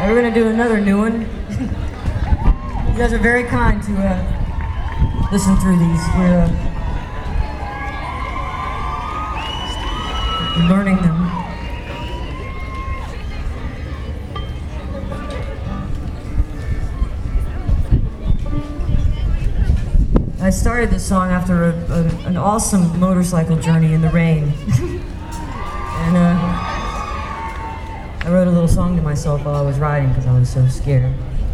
We're gonna do another new one. You guys are very kind to listen through these. We're learning them. I started this song after an awesome motorcycle journey in the rain. And I wrote a little song to myself while I was riding because I was so scared.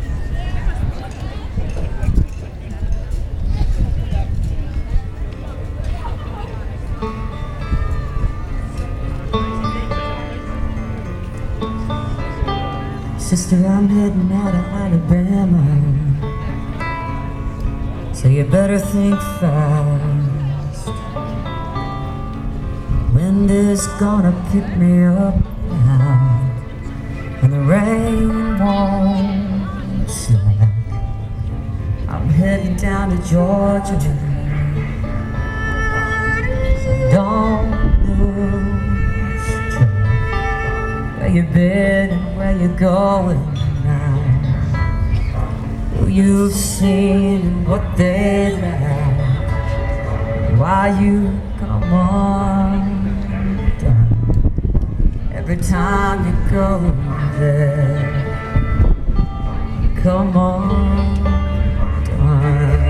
Sister, I'm heading out of Alabama, so you better think fast. Wind is gonna pick me up now, and the rain won't slack. I'm heading down to Georgia, so don't lose track. Where you been and where you going now? Who you've seen and what they like? Why you come on down every time you go there? Come on down.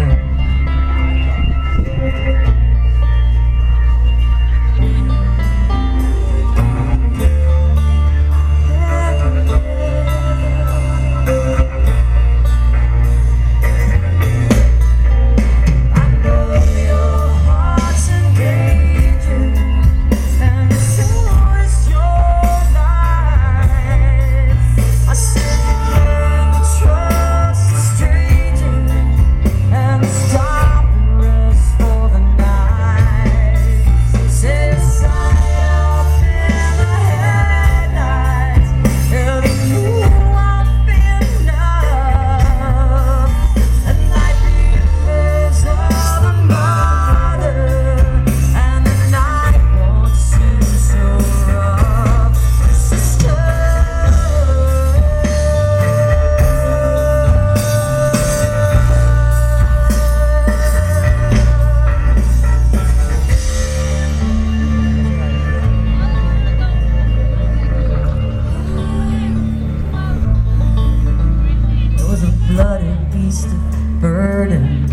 Burdens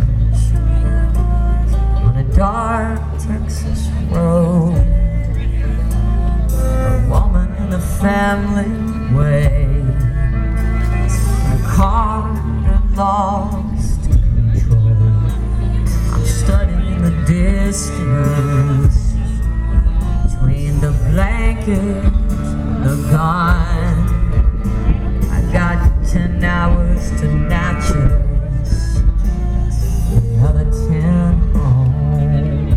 on a dark Texas road. A woman in the family waits in a car that lost control. I'm studying the distance between the blanket and the gun. I got 10 hours to natural. Another 10 home.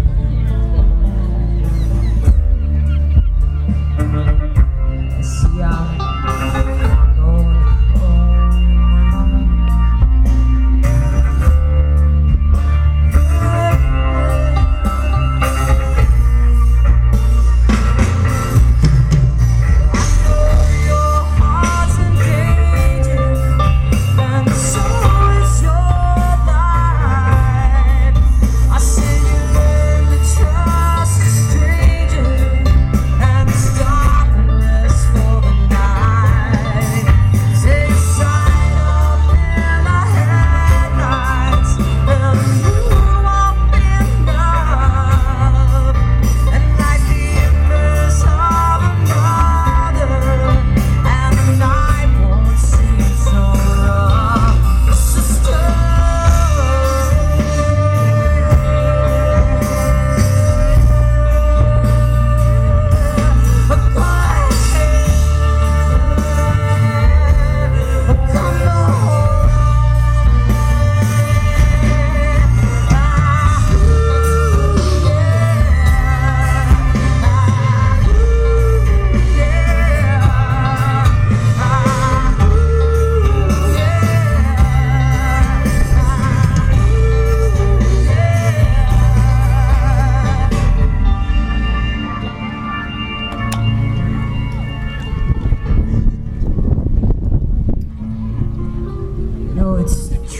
See, I'm going your heart's in danger, and so is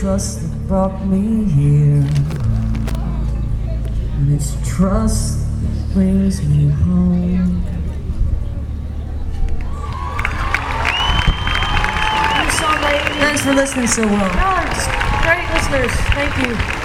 trust that brought me here, and it's trust that brings me home. Thanks for listening so well. No, it's great listeners. Thank you.